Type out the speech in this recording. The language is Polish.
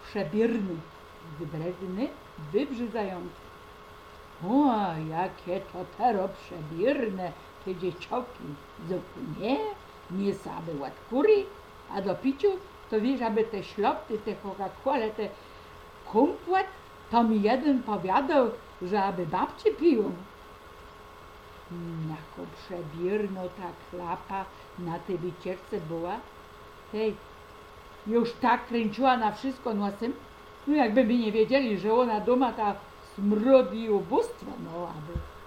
przebierny, wybredny, wybrzydzający. O, jakie to teraz przebierne te dziecioki, zupełnie nie same ładkury, a do piciu to wiesz, aby te ślopty, te Coca-Cola, te kumpłat, to mi jeden powiadał, że aby babcie piją. Jaką przebierną ta klapa na tej wycieczce była. Hej, już tak kręciła na wszystko nosem, no jakby my nie wiedzieli, że ona doma ta smrodzi i ubóstwo, no aby